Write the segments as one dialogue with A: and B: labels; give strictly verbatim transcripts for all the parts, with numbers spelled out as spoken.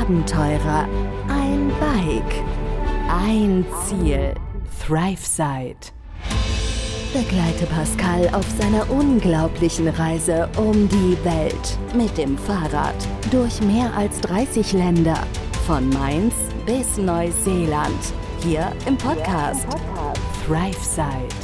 A: Abenteurer, ein Bike, ein Ziel. ThriveSide. Begleite Pascal auf seiner unglaublichen Reise um die Welt mit dem Fahrrad durch mehr als dreißig Länder, von Mainz bis Neuseeland, hier im Podcast ThriveSide.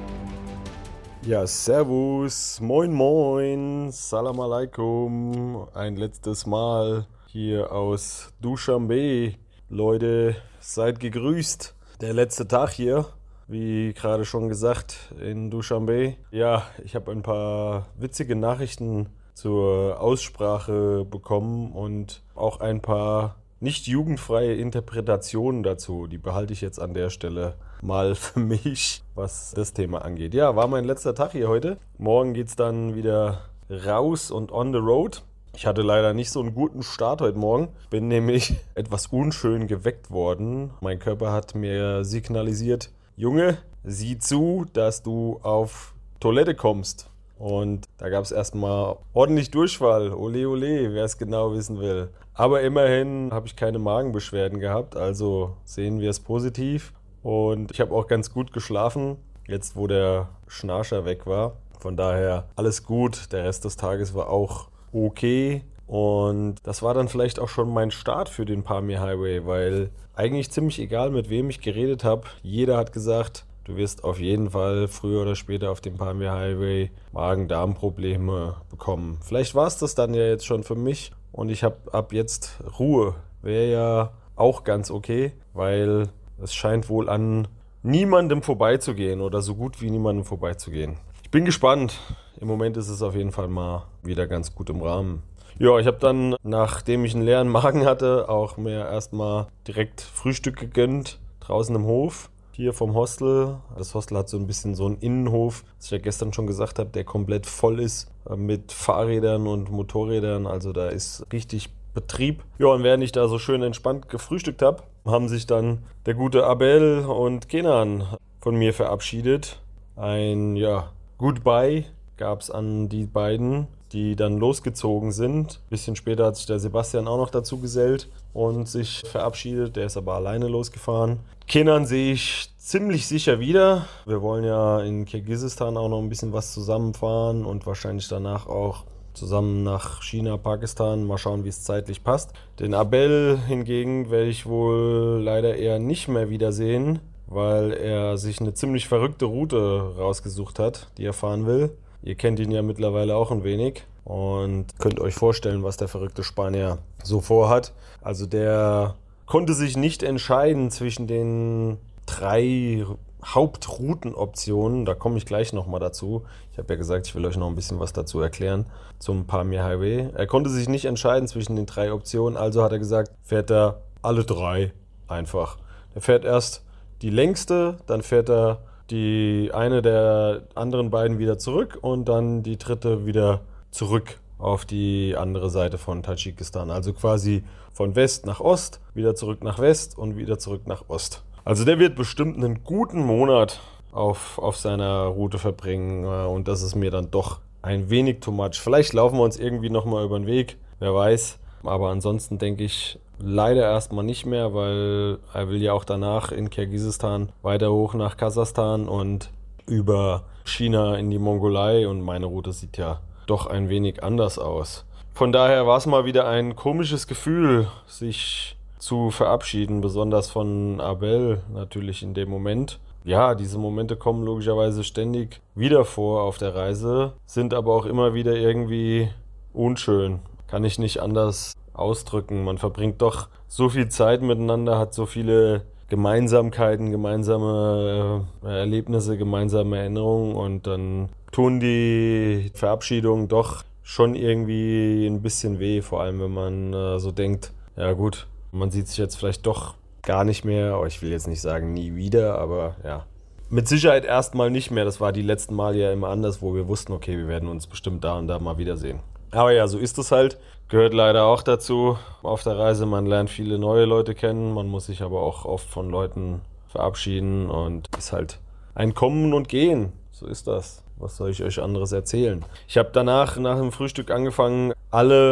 B: Ja, servus, moin moin, salam alaikum, ein letztes Mal hier aus Duschanbe. Leute, seid gegrüßt. Der letzte Tag hier, wie gerade schon gesagt, in Duschanbe. Ja, ich habe ein paar witzige Nachrichten zur Aussprache bekommen und auch ein paar nicht jugendfreie Interpretationen dazu. Die behalte ich jetzt an der Stelle mal für mich, was das Thema angeht. Ja, war mein letzter Tag hier heute. Morgen geht es dann wieder raus und on the road. Ich hatte leider nicht so einen guten Start heute Morgen. Bin nämlich etwas unschön geweckt worden. Mein Körper hat mir signalisiert, Junge, sieh zu, dass du auf Toilette kommst. Und da gab es erstmal ordentlich Durchfall. Ole, ole, wer es genau wissen will. Aber immerhin habe ich keine Magenbeschwerden gehabt, also sehen wir es positiv. Und ich habe auch ganz gut geschlafen, jetzt wo der Schnarcher weg war. Von daher alles gut, der Rest des Tages war auch okay. Und das war dann vielleicht auch schon mein Start für den Pamir Highway, weil eigentlich ziemlich egal, mit wem ich geredet habe, jeder hat gesagt, du wirst auf jeden Fall früher oder später auf dem Pamir Highway Magen-Darm-Probleme bekommen. Vielleicht war es das dann ja jetzt schon für mich und ich habe ab jetzt Ruhe. Wäre ja auch ganz okay, weil es scheint wohl an niemandem vorbeizugehen oder so gut wie niemandem vorbeizugehen. Ich bin gespannt. Im Moment ist es auf jeden Fall mal wieder ganz gut im Rahmen. Ja, ich habe dann, nachdem ich einen leeren Magen hatte, auch mir erstmal direkt Frühstück gegönnt, draußen im Hof. Hier vom Hostel. Das Hostel hat so ein bisschen so einen Innenhof, was ich ja gestern schon gesagt habe, der komplett voll ist mit Fahrrädern und Motorrädern. Also da ist richtig Betrieb. Ja, und während ich da so schön entspannt gefrühstückt habe, haben sich dann der gute Abel und Kenan von mir verabschiedet. Ein, ja, Goodbye gab es an die beiden, die dann losgezogen sind. Ein bisschen später hat sich der Sebastian auch noch dazu gesellt und sich verabschiedet. Der ist aber alleine losgefahren. Kenan sehe ich ziemlich sicher wieder. Wir wollen ja in Kirgisistan auch noch ein bisschen was zusammenfahren und wahrscheinlich danach auch zusammen nach China, Pakistan. Mal schauen, wie es zeitlich passt. Den Abel hingegen werde ich wohl leider eher nicht mehr wiedersehen, weil er sich eine ziemlich verrückte Route rausgesucht hat, die er fahren will. Ihr kennt ihn ja mittlerweile auch ein wenig und könnt euch vorstellen, was der verrückte Spanier so vorhat. Also der konnte sich nicht entscheiden zwischen den drei Hauptroutenoptionen. Da komme ich gleich nochmal dazu. Ich habe ja gesagt, ich will euch noch ein bisschen was dazu erklären zum Pamir Highway. Er konnte sich nicht entscheiden zwischen den drei Optionen, also hat er gesagt, fährt er alle drei einfach. Er fährt erst die längste, dann fährt er die eine der anderen beiden wieder zurück und dann die dritte wieder zurück auf die andere Seite von Tadschikistan. Also quasi von West nach Ost, wieder zurück nach West und wieder zurück nach Ost. Also der wird bestimmt einen guten Monat auf, auf seiner Route verbringen und das ist mir dann doch ein wenig too much. Vielleicht laufen wir uns irgendwie nochmal über den Weg, wer weiß. Aber ansonsten denke ich leider erstmal nicht mehr, weil er will ja auch danach in Kirgisistan weiter hoch nach Kasachstan und über China in die Mongolei und meine Route sieht ja doch ein wenig anders aus. Von daher war es mal wieder ein komisches Gefühl, sich zu verabschieden, besonders von Abel natürlich in dem Moment. Ja, diese Momente kommen logischerweise ständig wieder vor auf der Reise, sind aber auch immer wieder irgendwie unschön. Kann ich nicht anders ausdrücken. Man verbringt doch so viel Zeit miteinander, hat so viele Gemeinsamkeiten, gemeinsame äh, Erlebnisse, gemeinsame Erinnerungen und dann tun die Verabschiedungen doch schon irgendwie ein bisschen weh, vor allem wenn man äh, so denkt, ja gut, man sieht sich jetzt vielleicht doch gar nicht mehr, ich will jetzt nicht sagen nie wieder, aber ja, mit Sicherheit erstmal nicht mehr. Das war die letzten Male ja immer anders, wo wir wussten, okay, wir werden uns bestimmt da und da mal wiedersehen. Aber ja, so ist es halt. Gehört leider auch dazu auf der Reise. Man lernt viele neue Leute kennen, man muss sich aber auch oft von Leuten verabschieden und ist halt ein Kommen und Gehen. So ist das. Was soll ich euch anderes erzählen? Ich habe danach, nach dem Frühstück angefangen, alle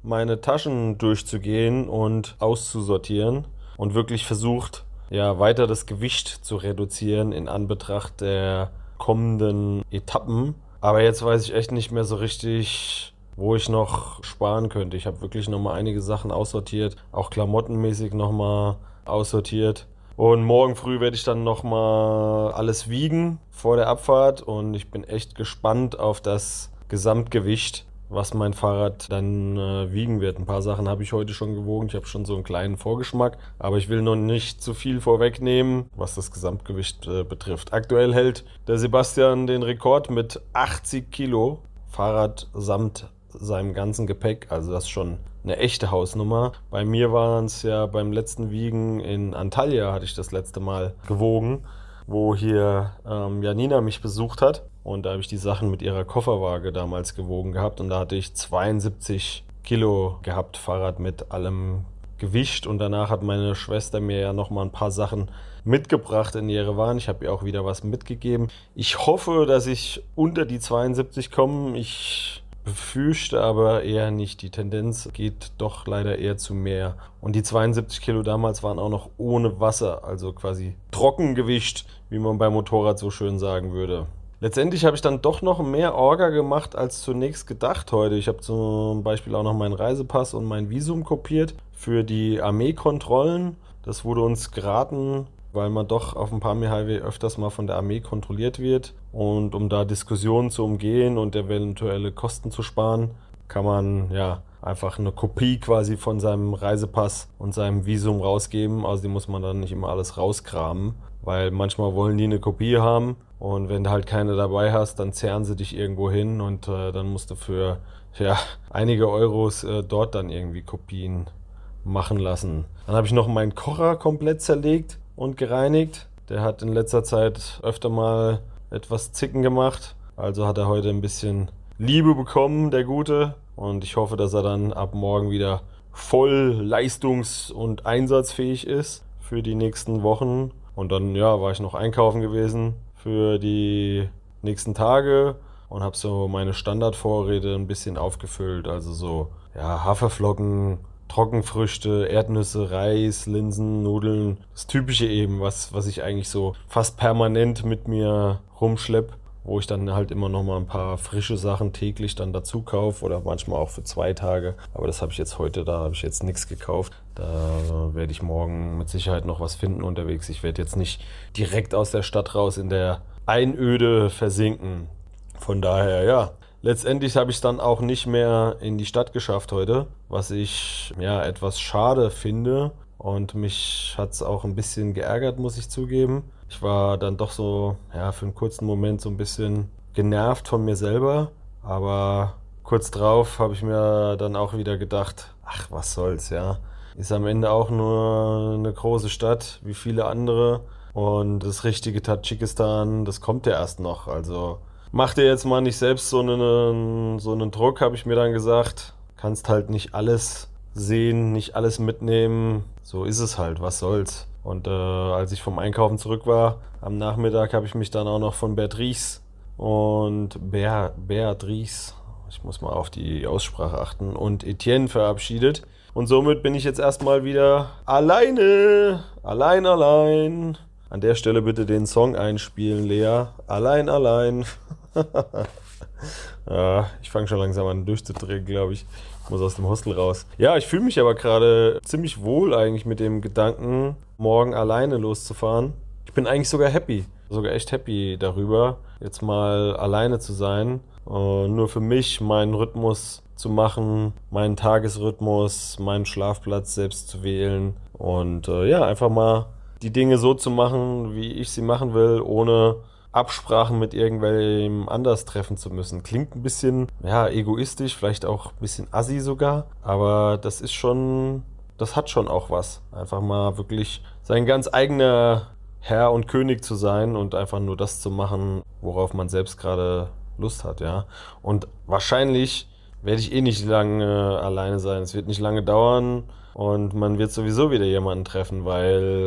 B: meine Taschen durchzugehen und auszusortieren und wirklich versucht, ja, weiter das Gewicht zu reduzieren in Anbetracht der kommenden Etappen. Aber jetzt weiß ich echt nicht mehr so richtig, wo ich noch sparen könnte. Ich habe wirklich nochmal einige Sachen aussortiert, auch klamottenmäßig nochmal aussortiert. Und morgen früh werde ich dann nochmal alles wiegen vor der Abfahrt und ich bin echt gespannt auf das Gesamtgewicht, was mein Fahrrad dann äh, wiegen wird. Ein paar Sachen habe ich heute schon gewogen, ich habe schon so einen kleinen Vorgeschmack, aber ich will noch nicht zu viel vorwegnehmen, was das Gesamtgewicht äh, betrifft. Aktuell hält der Sebastian den Rekord mit achtzig Kilo Fahrrad samt seinem ganzen Gepäck, also das ist schon eine echte Hausnummer. Bei mir waren es ja beim letzten Wiegen in Antalya, hatte ich das letzte Mal gewogen, wo hier ähm, Janina mich besucht hat. Und da habe ich die Sachen mit ihrer Kofferwaage damals gewogen gehabt. Und da hatte ich zweiundsiebzig Kilo gehabt, Fahrrad mit allem Gewicht. Und danach hat meine Schwester mir ja nochmal ein paar Sachen mitgebracht in Jerewan. Ich habe ihr auch wieder was mitgegeben. Ich hoffe, dass ich unter die zweiundsiebzig komme. Ich befürchte aber eher nicht. Die Tendenz geht doch leider eher zu mehr. Und die zweiundsiebzig Kilo damals waren auch noch ohne Wasser, also quasi Trockengewicht, wie man beim Motorrad so schön sagen würde. Letztendlich habe ich dann doch noch mehr Orga gemacht als zunächst gedacht heute. Ich habe zum Beispiel auch noch meinen Reisepass und mein Visum kopiert für die Armeekontrollen. Das wurde uns geraten, weil man doch auf dem Pamir-Highway öfters mal von der Armee kontrolliert wird. Und um da Diskussionen zu umgehen und eventuelle Kosten zu sparen, kann man ja einfach eine Kopie quasi von seinem Reisepass und seinem Visum rausgeben. Außerdem muss man dann nicht immer alles rauskramen, weil manchmal wollen die eine Kopie haben und wenn du halt keine dabei hast, dann zerren sie dich irgendwo hin und äh, dann musst du für ja, einige Euros äh, dort dann irgendwie Kopien machen lassen. Dann habe ich noch meinen Kocher komplett zerlegt und gereinigt. Der hat in letzter Zeit öfter mal etwas Zicken gemacht. Also hat er heute ein bisschen Liebe bekommen, der Gute. Und ich hoffe, dass er dann ab morgen wieder voll leistungs- und einsatzfähig ist für die nächsten Wochen. Und dann ja, war ich noch einkaufen gewesen für die nächsten Tage und habe so meine Standardvorräte ein bisschen aufgefüllt. Also so ja, Haferflocken, Trockenfrüchte, Erdnüsse, Reis, Linsen, Nudeln. Das Typische eben, was, was ich eigentlich so fast permanent mit mir rumschlepp, wo ich dann halt immer noch mal ein paar frische Sachen täglich dann dazu kaufe oder manchmal auch für zwei Tage. Aber das habe ich jetzt heute, da habe ich jetzt nichts gekauft. Da werde ich morgen mit Sicherheit noch was finden unterwegs. Ich werde jetzt nicht direkt aus der Stadt raus in der Einöde versinken. Von daher, ja. Letztendlich habe ich es dann auch nicht mehr in die Stadt geschafft heute, was ich ja etwas schade finde und mich hat es auch ein bisschen geärgert, muss ich zugeben. Ich war dann doch so, ja, für einen kurzen Moment so ein bisschen genervt von mir selber, aber kurz drauf habe ich mir dann auch wieder gedacht, ach, was soll's, ja. Ist am Ende auch nur eine große Stadt, wie viele andere und das richtige Tadschikistan, das kommt ja erst noch, also mach dir jetzt mal nicht selbst so einen, so einen Druck, habe ich mir dann gesagt. Kannst halt nicht alles sehen, nicht alles mitnehmen. So ist es halt, was soll's. Und äh, als ich vom Einkaufen zurück war, am Nachmittag habe ich mich dann auch noch von Beatrice und Ber, Beatrice, ich muss mal auf die Aussprache achten, und Etienne verabschiedet. Und somit bin ich jetzt erstmal wieder alleine, allein, allein. An der Stelle bitte den Song einspielen, Lea. Allein, allein. Ja, ich fange schon langsam an durchzudrehen, glaube ich. Ich muss aus dem Hostel raus. Ja, ich fühle mich aber gerade ziemlich wohl eigentlich mit dem Gedanken, morgen alleine loszufahren. Ich bin eigentlich sogar happy, sogar echt happy darüber, jetzt mal alleine zu sein. Und nur für mich meinen Rhythmus zu machen, meinen Tagesrhythmus, meinen Schlafplatz selbst zu wählen. Und äh, ja, einfach mal die Dinge so zu machen, wie ich sie machen will, ohne Absprachen mit irgendwelchem anders treffen zu müssen. Klingt ein bisschen, ja, egoistisch, vielleicht auch ein bisschen assi sogar, aber das ist schon, das hat schon auch was. Einfach mal wirklich sein ganz eigener Herr und König zu sein und einfach nur das zu machen, worauf man selbst gerade Lust hat, ja. Und wahrscheinlich werde ich eh nicht lange alleine sein. Es wird nicht lange dauern und man wird sowieso wieder jemanden treffen, weil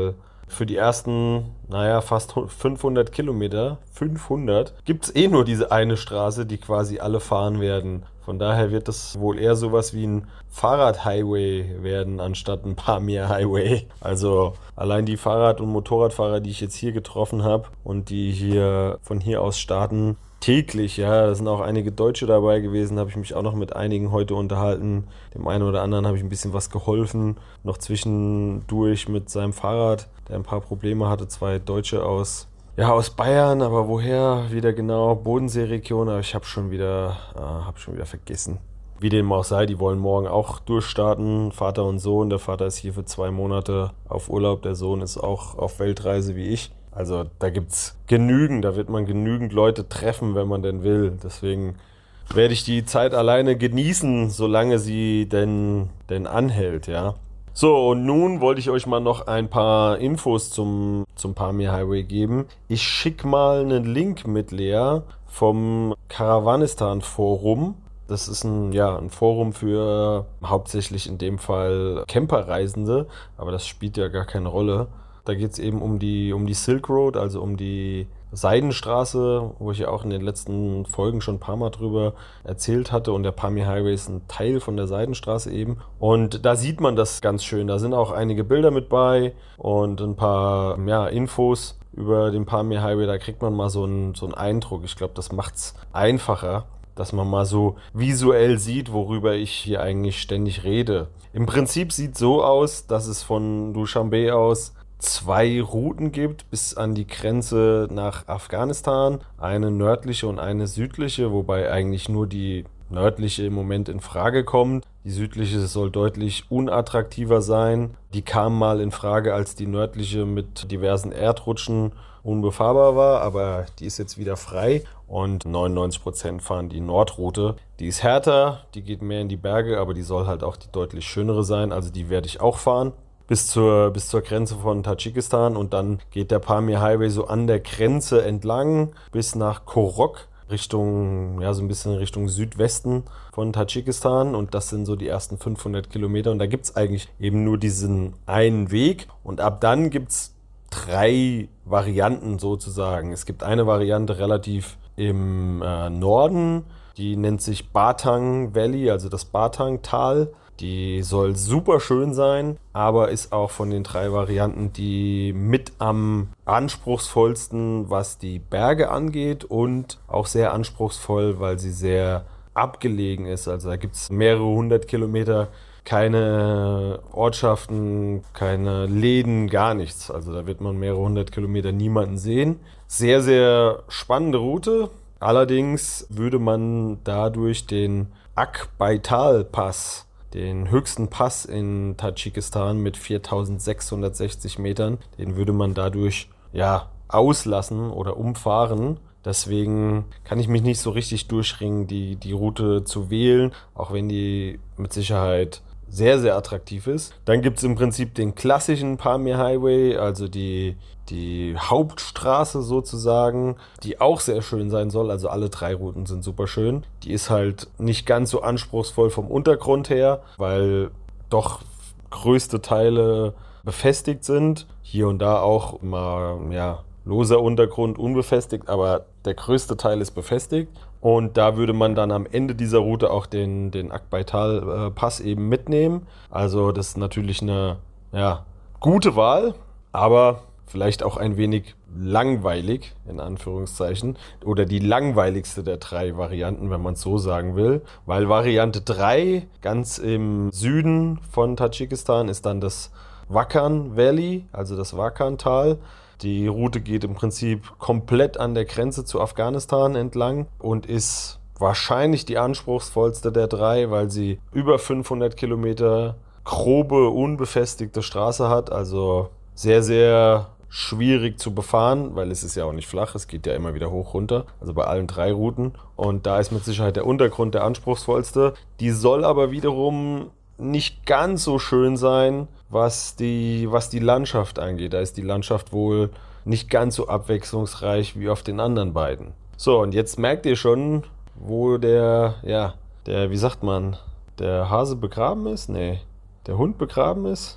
B: für die ersten, naja, fast fünfhundert Kilometer, fünfhundert, gibt es eh nur diese eine Straße, die quasi alle fahren werden. Von daher wird das wohl eher sowas wie ein Fahrrad-Highway werden, anstatt ein Pamir-Highway. Also allein die Fahrrad- und Motorradfahrer, die ich jetzt hier getroffen habe und die hier von hier aus starten, täglich, ja, da sind auch einige Deutsche dabei gewesen, habe ich mich auch noch mit einigen heute unterhalten. Dem einen oder anderen habe ich ein bisschen was geholfen, noch zwischendurch mit seinem Fahrrad, der ein paar Probleme hatte, zwei Deutsche aus, ja, aus Bayern, aber woher wieder genau, Bodenseeregion, aber ich habe schon wieder, äh, habe schon wieder vergessen. Wie dem auch sei, die wollen morgen auch durchstarten, Vater und Sohn. Der Vater ist hier für zwei Monate auf Urlaub, der Sohn ist auch auf Weltreise wie ich. Also da gibt's genügend, da wird man genügend Leute treffen, wenn man denn will. Deswegen werde ich die Zeit alleine genießen, solange sie denn, denn anhält, ja. So, und nun wollte ich euch mal noch ein paar Infos zum, zum Pamir Highway geben. Ich schicke mal einen Link mit Lea vom Karawanistan Forum. Das ist ein, ja, ein Forum für hauptsächlich in dem Fall Camperreisende, aber das spielt ja gar keine Rolle. Da geht es eben um die, um die Silk Road, also um die Seidenstraße, wo ich ja auch in den letzten Folgen schon ein paar Mal drüber erzählt hatte. Und der Pamir Highway ist ein Teil von der Seidenstraße eben. Und da sieht man das ganz schön. Da sind auch einige Bilder mit bei und ein paar, ja, Infos über den Pamir Highway. Da kriegt man mal so einen, so einen Eindruck. Ich glaube, das macht es einfacher, dass man mal so visuell sieht, worüber ich hier eigentlich ständig rede. Im Prinzip sieht es so aus, dass es von Dushanbe aus zwei Routen gibt bis an die Grenze nach Afghanistan, eine nördliche und eine südliche, wobei eigentlich nur die nördliche im Moment in Frage kommt. Die südliche soll deutlich unattraktiver sein. Die kam mal in Frage, als die nördliche mit diversen Erdrutschen unbefahrbar war, aber die ist jetzt wieder frei und neunundneunzig Prozent fahren die Nordroute. Die ist härter, die geht mehr in die Berge, aber die soll halt auch die deutlich schönere sein, also die werde ich auch fahren. Bis zur, bis zur Grenze von Tadschikistan und dann geht der Pamir Highway so an der Grenze entlang bis nach Korok, Richtung, ja, so ein bisschen Richtung Südwesten von Tadschikistan und das sind so die ersten fünfhundert Kilometer und da gibt es eigentlich eben nur diesen einen Weg und ab dann gibt es drei Varianten sozusagen. Es gibt eine Variante relativ im äh, Norden, die nennt sich Batang Valley, also das Batang-Tal. Die soll super schön sein, aber ist auch von den drei Varianten die mit am anspruchsvollsten, was die Berge angeht und auch sehr anspruchsvoll, weil sie sehr abgelegen ist. Also da gibt es mehrere hundert Kilometer, keine Ortschaften, keine Läden, gar nichts. Also da wird man mehrere hundert Kilometer niemanden sehen. Sehr, sehr spannende Route. Allerdings würde man dadurch den Akbaital-Pass, den höchsten Pass in Tadschikistan mit viertausendsechshundertsechzig Metern, den würde man dadurch ja auslassen oder umfahren. Deswegen kann ich mich nicht so richtig durchringen, die, die Route zu wählen, auch wenn die mit Sicherheit sehr, sehr attraktiv ist. Dann gibt es im Prinzip den klassischen Pamir Highway, also die, die Hauptstraße sozusagen, die auch sehr schön sein soll. Also alle drei Routen sind super schön. Die ist halt nicht ganz so anspruchsvoll vom Untergrund her, weil doch größte Teile befestigt sind. Hier und da auch mal, ja, loser Untergrund, unbefestigt, aber der größte Teil ist befestigt. Und da würde man dann am Ende dieser Route auch den, den Akbaital-Pass eben mitnehmen. Also das ist natürlich eine, ja, gute Wahl, aber vielleicht auch ein wenig langweilig, in Anführungszeichen, oder die langweiligste der drei Varianten, wenn man es so sagen will. Weil Variante drei, ganz im Süden von Tadschikistan, ist dann das Wakhan Valley, also das Wakhan-Tal. Die Route geht im Prinzip komplett an der Grenze zu Afghanistan entlang und ist wahrscheinlich die anspruchsvollste der drei, weil sie über fünfhundert Kilometer grobe, unbefestigte Straße hat. Also sehr, sehr schwierig zu befahren, weil es ist ja auch nicht flach, es geht ja immer wieder hoch runter, also bei allen drei Routen. Und da ist mit Sicherheit der Untergrund der anspruchsvollste. Die soll aber wiederum nicht ganz so schön sein, was die, was die Landschaft angeht. Da ist die Landschaft wohl nicht ganz so abwechslungsreich wie auf den anderen beiden. So, und jetzt merkt ihr schon, wo der, ja, der, wie sagt man, der Hase begraben ist? Nee, der Hund begraben ist?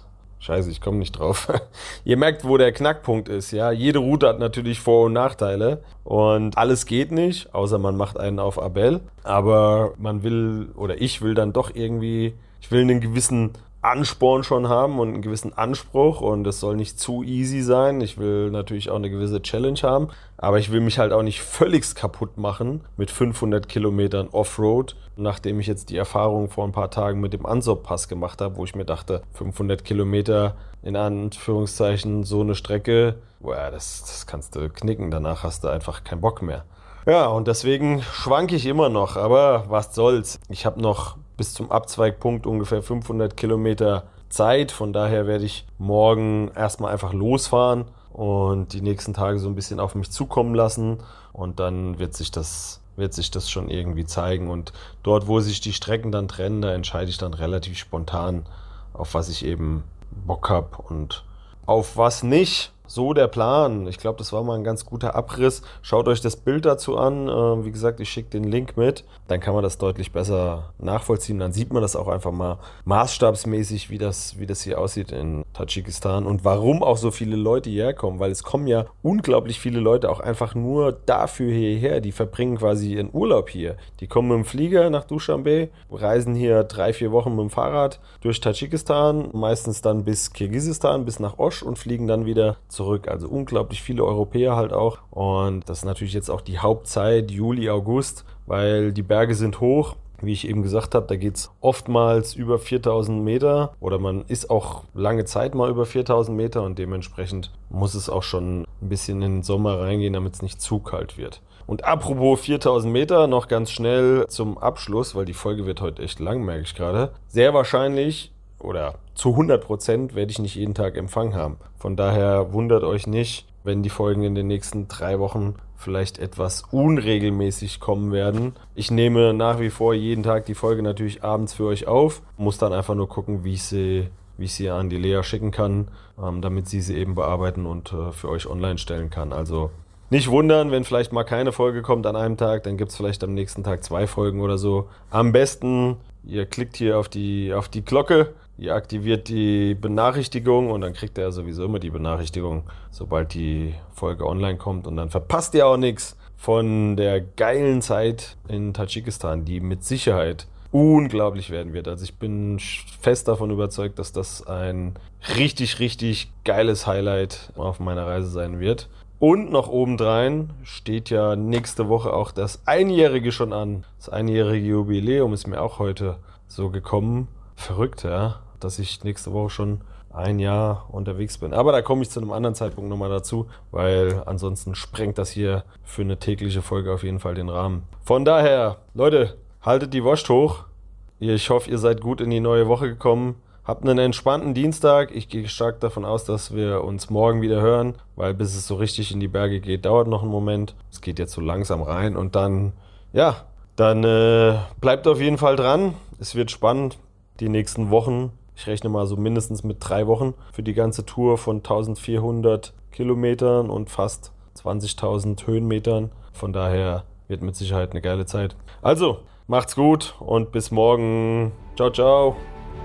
B: Scheiße, ich komme nicht drauf. Ihr merkt, wo der Knackpunkt ist, ja. Jede Route hat natürlich Vor- und Nachteile und alles geht nicht, außer man macht einen auf Abel. Aber man will, oder ich will dann doch irgendwie, ich will einen gewissen Ansporn schon haben und einen gewissen Anspruch und es soll nicht zu easy sein. Ich will natürlich auch eine gewisse Challenge haben, aber ich will mich halt auch nicht völlig kaputt machen mit fünfhundert Kilometern Offroad, nachdem ich jetzt die Erfahrung vor ein paar Tagen mit dem Ansop-Pass gemacht habe, wo ich mir dachte, fünfhundert Kilometer in Anführungszeichen so eine Strecke, boah, das, das kannst du knicken, danach hast du einfach keinen Bock mehr. Ja, und deswegen schwanke ich immer noch, aber was soll's. Ich habe noch bis zum Abzweigpunkt ungefähr fünfhundert Kilometer Zeit, von daher werde ich morgen erstmal einfach losfahren und die nächsten Tage so ein bisschen auf mich zukommen lassen und dann wird sich das, wird sich das schon irgendwie zeigen und dort, wo sich die Strecken dann trennen, da entscheide ich dann relativ spontan, auf was ich eben Bock habe und auf was nicht. So der Plan. Ich glaube, das war mal ein ganz guter Abriss. Schaut euch das Bild dazu an. Äh, wie gesagt, ich schicke den Link mit. Dann kann man das deutlich besser nachvollziehen. Dann sieht man das auch einfach mal maßstabsmäßig, wie das, wie das hier aussieht in Tadschikistan und warum auch so viele Leute hierher kommen. Weil es kommen ja unglaublich viele Leute auch einfach nur dafür hierher. Die verbringen quasi ihren Urlaub hier. Die kommen mit dem Flieger nach Duschanbe, reisen hier drei, vier Wochen mit dem Fahrrad durch Tadschikistan, meistens dann bis Kirgisistan, bis nach Osch und fliegen dann wieder zurück. Also unglaublich viele Europäer halt auch. Und das ist natürlich jetzt auch die Hauptzeit, Juli, August, weil die Berge sind hoch. Wie ich eben gesagt habe, da geht es oftmals über viertausend Meter oder man ist auch lange Zeit mal über viertausend Meter und dementsprechend muss es auch schon ein bisschen in den Sommer reingehen, damit es nicht zu kalt wird. Und apropos viertausend Meter, noch ganz schnell zum Abschluss, weil die Folge wird heute echt lang, merke ich gerade. Sehr wahrscheinlich oder zu hundert Prozent werde ich nicht jeden Tag Empfang haben. Von daher wundert euch nicht, wenn die Folgen in den nächsten drei Wochen vielleicht etwas unregelmäßig kommen werden. Ich nehme nach wie vor jeden Tag die Folge natürlich abends für euch auf, muss dann einfach nur gucken, wie ich sie, wie ich sie an die Lea schicken kann, ähm, damit sie sie eben bearbeiten und äh, für euch online stellen kann. Also nicht wundern, wenn vielleicht mal keine Folge kommt an einem Tag, dann gibt es vielleicht am nächsten Tag zwei Folgen oder so. Am besten, ihr klickt hier auf die, auf die Glocke, ihr aktiviert die Benachrichtigung und dann kriegt ihr ja sowieso immer die Benachrichtigung, sobald die Folge online kommt. Und dann verpasst ihr auch nichts von der geilen Zeit in Tadschikistan, die mit Sicherheit unglaublich werden wird. Also ich bin fest davon überzeugt, dass das ein richtig, richtig geiles Highlight auf meiner Reise sein wird. Und noch obendrein steht ja nächste Woche auch das Einjährige schon an. Das einjährige Jubiläum ist mir auch heute so gekommen. Verrückt, ja, dass ich nächste Woche schon ein Jahr unterwegs bin. Aber da komme ich zu einem anderen Zeitpunkt nochmal dazu, weil ansonsten sprengt das hier für eine tägliche Folge auf jeden Fall den Rahmen. Von daher, Leute, haltet die Wurst hoch. Ich hoffe, ihr seid gut in die neue Woche gekommen. Habt einen entspannten Dienstag. Ich gehe stark davon aus, dass wir uns morgen wieder hören, weil bis es so richtig in die Berge geht, dauert noch einen Moment. Es geht jetzt so langsam rein und dann, ja, dann äh, bleibt auf jeden Fall dran. Es wird spannend, die nächsten Wochen. Ich rechne mal so mindestens mit drei Wochen für die ganze Tour von eintausendvierhundert Kilometern und fast zwanzigtausend Höhenmetern. Von daher wird mit Sicherheit eine geile Zeit. Also, macht's gut und bis morgen. Ciao, ciao.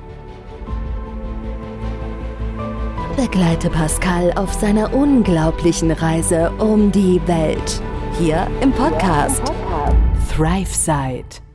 A: Begleite Pascal auf seiner unglaublichen Reise um die Welt. Hier im Podcast ThriveSide.